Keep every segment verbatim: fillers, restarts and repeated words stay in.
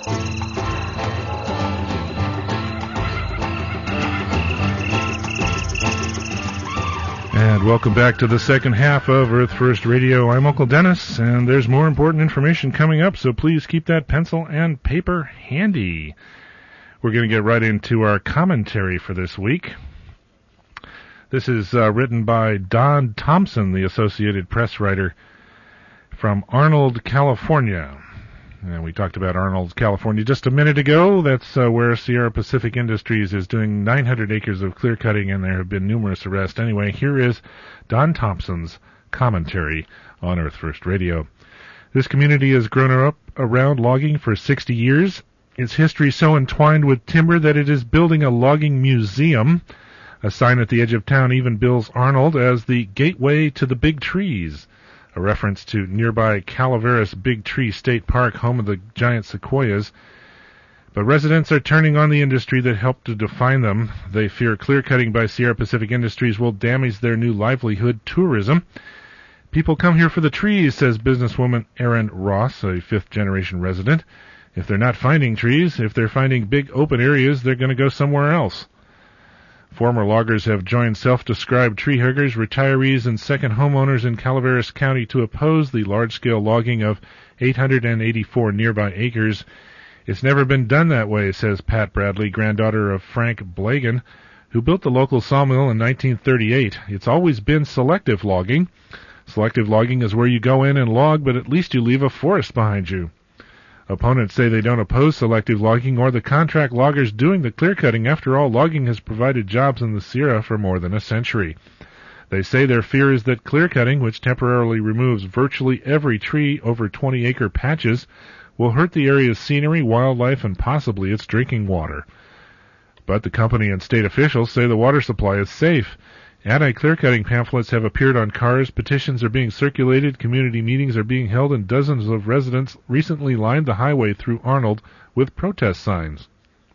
And welcome back to the second half of Earth First Radio. I'm Uncle Dennis, and there's more important information coming up, so please keep that pencil and paper handy. We're going to get right into our commentary for this week. This is uh, written by Don Thompson, the Associated Press writer from Arnold, California. And we talked about Arnold, California just a minute ago. That's uh, where Sierra Pacific Industries is doing nine hundred acres of clear cutting, and there have been numerous arrests. Anyway, here is Don Thompson's commentary on Earth First Radio. This community has grown up around logging for sixty years. Its history so entwined with timber that it is building a logging museum. A sign at the edge of town even bills Arnold as the gateway to the big trees, a reference to nearby Calaveras Big Tree State Park, home of the giant sequoias. But residents are turning on the industry that helped to define them. They fear clear-cutting by Sierra Pacific Industries will damage their new livelihood, tourism. People come here for the trees, says businesswoman Erin Ross, a fifth-generation resident. If they're not finding trees, if they're finding big open areas, they're going to go somewhere else. Former loggers have joined self-described tree huggers, retirees, and second homeowners in Calaveras County to oppose the large-scale logging of eight hundred eighty-four nearby acres. It's never been done that way, says Pat Bradley, granddaughter of Frank Blagan, who built the local sawmill in nineteen thirty-eight. It's always been selective logging. Selective logging is where you go in and log, but at least you leave a forest behind you. Opponents say they don't oppose selective logging or the contract loggers doing the clear-cutting. After all, logging has provided jobs in the Sierra for more than a century. They say their fear is that clear-cutting, which temporarily removes virtually every tree over twenty-acre patches, will hurt the area's scenery, wildlife, and possibly its drinking water. But the company and state officials say the water supply is safe. Anti-clear-cutting pamphlets have appeared on cars, petitions are being circulated, community meetings are being held, and dozens of residents recently lined the highway through Arnold with protest signs.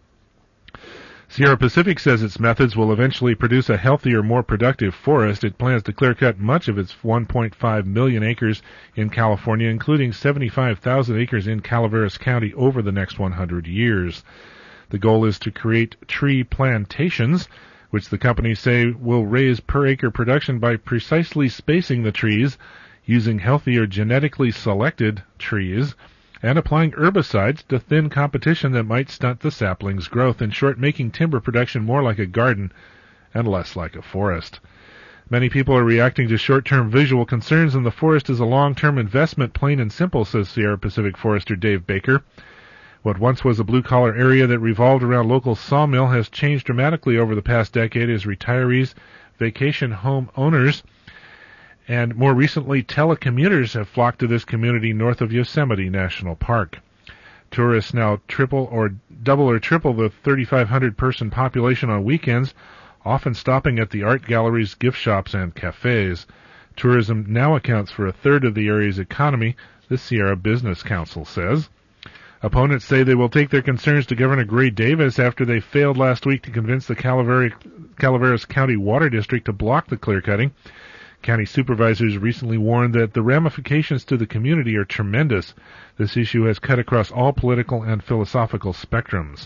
Sierra Pacific says its methods will eventually produce a healthier, more productive forest. It plans to clear-cut much of its one point five million acres in California, including seventy-five thousand acres in Calaveras County over the next one hundred years. The goal is to create tree plantations, which the companies say will raise per-acre production by precisely spacing the trees, using healthier genetically selected trees, and applying herbicides to thin competition that might stunt the sapling's growth. In short, making timber production more like a garden and less like a forest. Many people are reacting to short-term visual concerns, and the forest is a long-term investment, plain and simple, says Sierra Pacific forester Dave Baker. What once was a blue-collar area that revolved around local sawmill has changed dramatically over the past decade as retirees, vacation home owners, and more recently telecommuters have flocked to this community north of Yosemite National Park. Tourists now triple or double or triple the thirty-five hundred person population on weekends, often stopping at the art galleries, gift shops, and cafes. Tourism now accounts for a third of the area's economy, the Sierra Business Council says. Opponents say they will take their concerns to Governor Gray Davis after they failed last week to convince the Calaveras, Calaveras County Water District to block the clear-cutting. County supervisors recently warned that the ramifications to the community are tremendous. This issue has cut across all political and philosophical spectrums.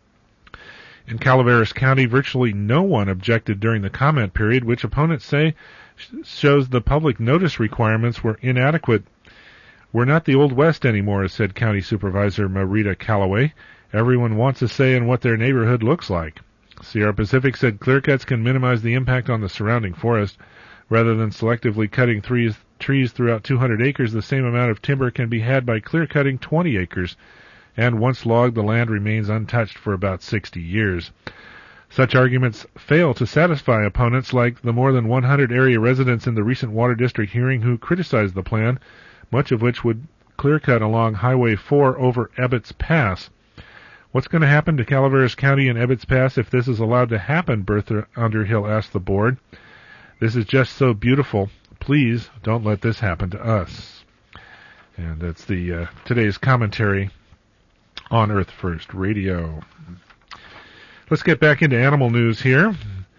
In Calaveras County, virtually no one objected during the comment period, which opponents say shows the public notice requirements were inadequate. We're not the Old West anymore, said County Supervisor Marita Calloway. Everyone wants a say in what their neighborhood looks like. Sierra Pacific said clear-cuts can minimize the impact on the surrounding forest. Rather than selectively cutting trees, trees throughout two hundred acres, the same amount of timber can be had by clear-cutting twenty acres. And once logged, the land remains untouched for about sixty years. Such arguments fail to satisfy opponents like the more than one hundred area residents in the recent Water District hearing who criticized the plan, much of which would clear-cut along Highway four over Ebbets Pass. What's going to happen to Calaveras County and Ebbets Pass if this is allowed to happen, Bertha Underhill asked the board. This is just so beautiful. Please don't let this happen to us. And that's the uh, today's commentary on Earth First Radio. Let's get back into animal news here.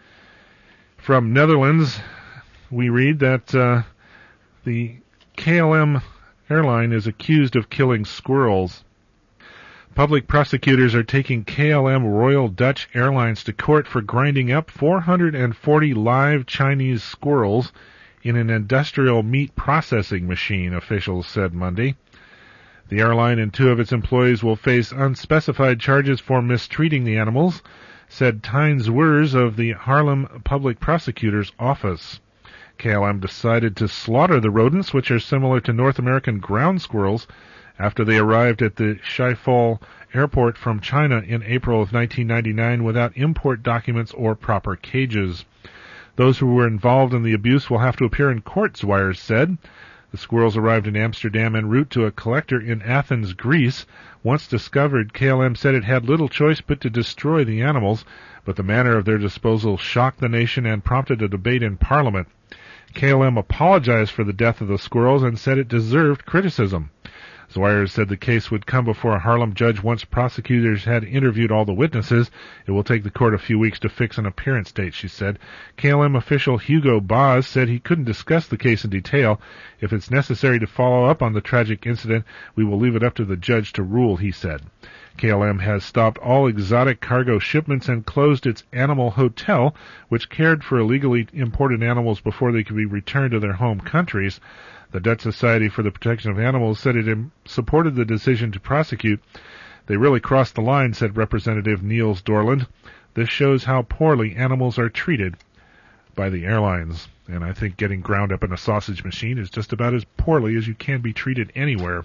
From Netherlands, we read that uh, the K L M airline is accused of killing squirrels. Public prosecutors are taking K L M Royal Dutch Airlines to court for grinding up four hundred forty live Chinese squirrels in an industrial meat processing machine, officials said Monday. The airline and two of its employees will face unspecified charges for mistreating the animals, said Tynes Wers of the Haarlem Public Prosecutor's Office. K L M decided to slaughter the rodents, which are similar to North American ground squirrels, after they arrived at the Schiphol airport from China in April of nineteen ninety-nine without import documents or proper cages. Those who were involved in the abuse will have to appear in court, Zwires said. The squirrels arrived in Amsterdam en route to a collector in Athens, Greece. Once discovered, K L M said it had little choice but to destroy the animals, but the manner of their disposal shocked the nation and prompted a debate in Parliament. K L M apologized for the death of the squirrels and said it deserved criticism. Zwires said the case would come before a Haarlem judge once prosecutors had interviewed all the witnesses. It will take the court a few weeks to fix an appearance date, she said. K L M official Hugo Baas said he couldn't discuss the case in detail. If it's necessary to follow up on the tragic incident, we will leave it up to the judge to rule, he said. K L M has stopped all exotic cargo shipments and closed its animal hotel, which cared for illegally imported animals before they could be returned to their home countries. The Dutch Society for the Protection of Animals said it supported the decision to prosecute. They really crossed the line, said Representative Niels Dorland. This shows how poorly animals are treated by the airlines. And I think getting ground up in a sausage machine is just about as poorly as you can be treated anywhere.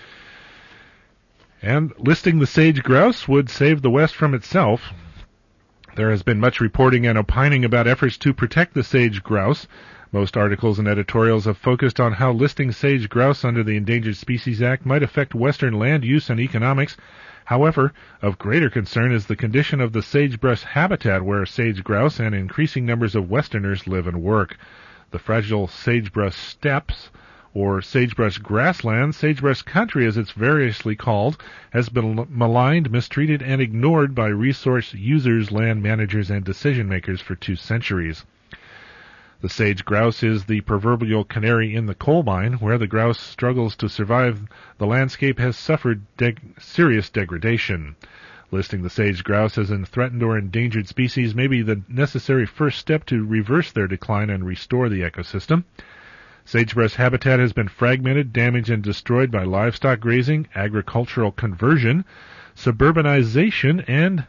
And listing the sage grouse would save the West from itself. There has been much reporting and opining about efforts to protect the sage grouse. Most articles and editorials have focused on how listing sage grouse under the Endangered Species Act might affect Western land use and economics. However, of greater concern is the condition of the sagebrush habitat where sage grouse and increasing numbers of Westerners live and work. The fragile sagebrush steppes, or sagebrush grassland, sagebrush country as it's variously called, has been maligned, mistreated, and ignored by resource users, land managers, and decision makers for two centuries. The sage grouse is the proverbial canary in the coal mine. Where the grouse struggles to survive, the landscape has suffered de- serious degradation. Listing the sage grouse as a threatened or endangered species may be the necessary first step to reverse their decline and restore the ecosystem. Sagebrush habitat has been fragmented, damaged, and destroyed by livestock grazing, agricultural conversion, suburbanization, and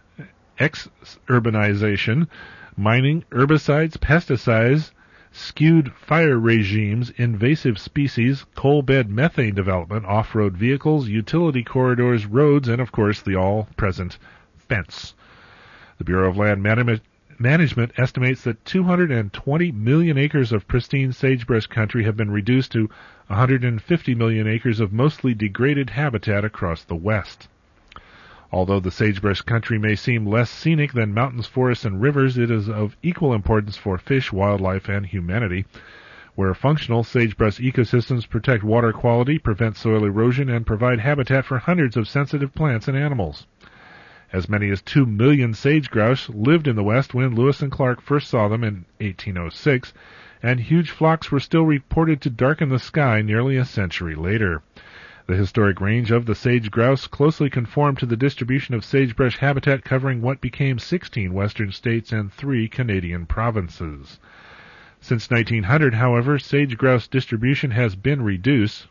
ex-urbanization, mining, herbicides, pesticides, skewed fire regimes, invasive species, coal bed methane development, off-road vehicles, utility corridors, roads, and, of course, the all-present fence. The Bureau of Land Management Management estimates that two hundred twenty million acres of pristine sagebrush country have been reduced to one hundred fifty million acres of mostly degraded habitat across the West. Although the sagebrush country may seem less scenic than mountains, forests, and rivers, it is of equal importance for fish, wildlife, and humanity. Where functional, sagebrush ecosystems protect water quality, prevent soil erosion, and provide habitat for hundreds of sensitive plants and animals. As many as two million sage grouse lived in the West when Lewis and Clark first saw them in eighteen oh six, and huge flocks were still reported to darken the sky nearly a century later. The historic range of the sage grouse closely conformed to the distribution of sagebrush habitat covering what became sixteen western states and three Canadian provinces. Since nineteen hundred, however, sage grouse distribution has been reduced.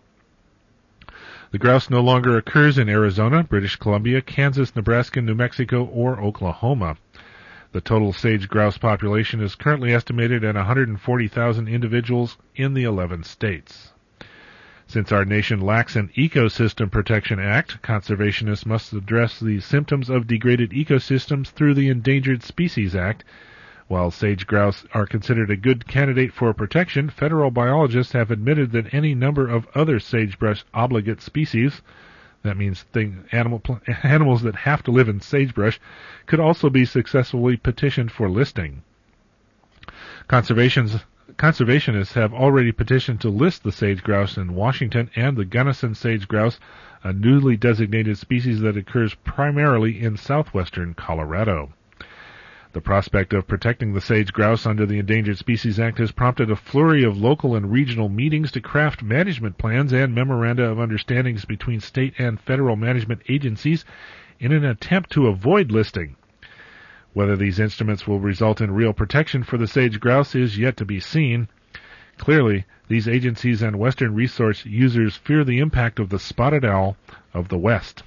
The grouse no longer occurs in Arizona, British Columbia, Kansas, Nebraska, New Mexico, or Oklahoma. The total sage grouse population is currently estimated at one hundred forty thousand individuals in the eleven states. Since our nation lacks an Ecosystem Protection Act, conservationists must address the symptoms of degraded ecosystems through the Endangered Species Act. While sage grouse are considered a good candidate for protection, federal biologists have admitted that any number of other sagebrush obligate species, that means thing, animal, animals that have to live in sagebrush, could also be successfully petitioned for listing. Conservations, conservationists have already petitioned to list the sage grouse in Washington and the Gunnison sage grouse, a newly designated species that occurs primarily in southwestern Colorado. The prospect of protecting the sage grouse under the Endangered Species Act has prompted a flurry of local and regional meetings to craft management plans and memoranda of understandings between state and federal management agencies in an attempt to avoid listing. Whether these instruments will result in real protection for the sage grouse is yet to be seen. Clearly, these agencies and Western resource users fear the impact of the spotted owl of the West.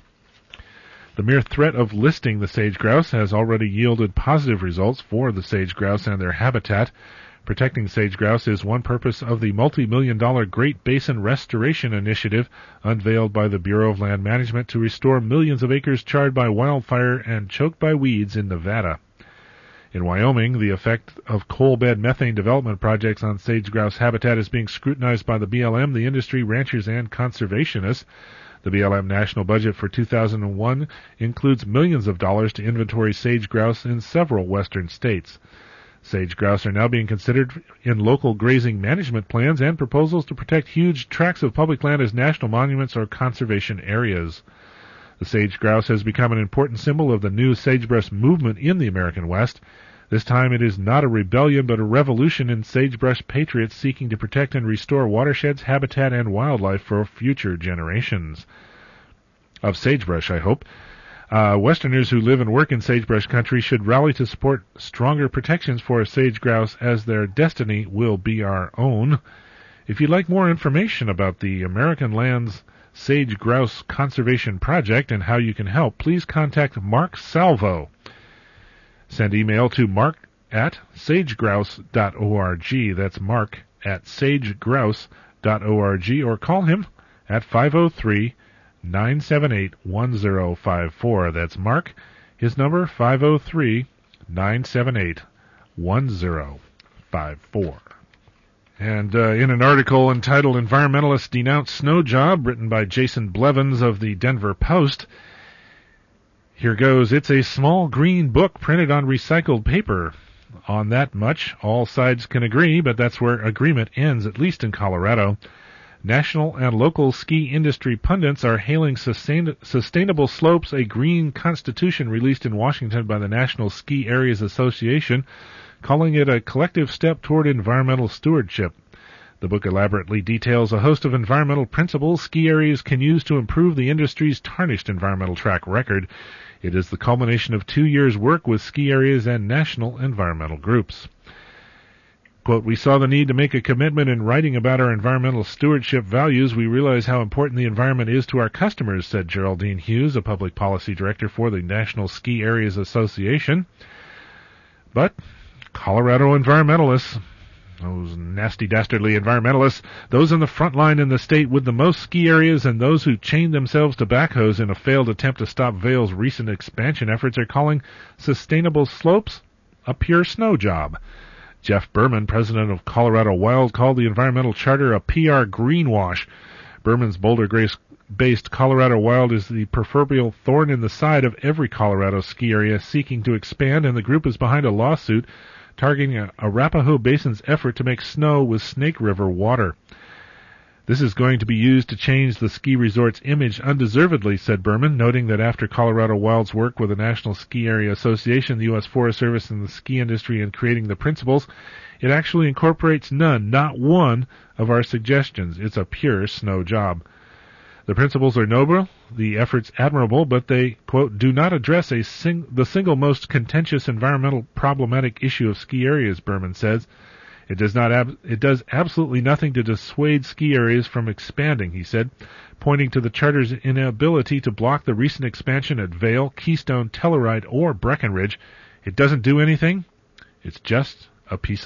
The mere threat of listing the sage grouse has already yielded positive results for the sage grouse and their habitat. Protecting sage grouse is one purpose of the multi-million dollar Great Basin Restoration Initiative unveiled by the Bureau of Land Management to restore millions of acres charred by wildfire and choked by weeds in Nevada. In Wyoming, the effect of coal bed methane development projects on sage grouse habitat is being scrutinized by the B L M, the industry, ranchers, and conservationists. The B L M national budget for two thousand one includes millions of dollars to inventory sage grouse in several western states. Sage grouse are now being considered in local grazing management plans and proposals to protect huge tracts of public land as national monuments or conservation areas. The sage grouse has become an important symbol of the new sagebrush movement in the American West. This time it is not a rebellion but a revolution in sagebrush patriots seeking to protect and restore watersheds, habitat, and wildlife for future generations. Of sagebrush, I hope. Uh, Westerners who live and work in sagebrush country should rally to support stronger protections for sage grouse, as their destiny will be our own. If you'd like more information about the American Lands Sage Grouse Conservation Project and how you can help, please contact Mark Salvo. Send email to mark at sagegrouse dot org. That's mark at sagegrouse dot org, or call him at five oh three, nine seven eight, one oh five four. That's Mark. His number, five oh three, nine seven eight, one oh five four. And uh, in an article entitled Environmentalists Denounce Snow Job, written by Jason Blevins of the Denver Post, here goes. It's a small green book printed on recycled paper. On that much, all sides can agree, but that's where agreement ends, at least in Colorado. National and local ski industry pundits are hailing sustain- Sustainable Slopes, a green constitution released in Washington by the National Ski Areas Association, calling it a collective step toward environmental stewardship. The book elaborately details a host of environmental principles ski areas can use to improve the industry's tarnished environmental track record. It is the culmination of two years' work with ski areas and national environmental groups. Quote, we saw the need to make a commitment in writing about our environmental stewardship values. We realize how important the environment is to our customers, said Geraldine Hughes, a public policy director for the National Ski Areas Association. But Colorado environmentalists, those nasty, dastardly environmentalists, those in the front line in the state with the most ski areas and those who chained themselves to backhoes in a failed attempt to stop Vail's recent expansion efforts are calling Sustainable Slopes a pure snow job. Jeff Berman, president of Colorado Wild, called the environmental charter a P R greenwash. Berman's Boulder-based Colorado Wild is the proverbial thorn in the side of every Colorado ski area seeking to expand, and the group is behind a lawsuit targeting Arapahoe Basin's effort to make snow with Snake River water. This is going to be used to change the ski resort's image undeservedly, said Berman, noting that after Colorado Wild's work with the National Ski Area Association, the U S Forest Service, and the ski industry in creating the principles, it actually incorporates none, not one, of our suggestions. It's a pure snow job. The principles are noble, the efforts admirable, but they, quote, do not address a sing- the single most contentious environmental problematic issue of ski areas, Berman says. It does not ab- it does absolutely nothing to dissuade ski areas from expanding, he said, pointing to the charter's inability to block the recent expansion at Vail, Keystone, Telluride, or Breckenridge. It doesn't do anything. It's just a piece of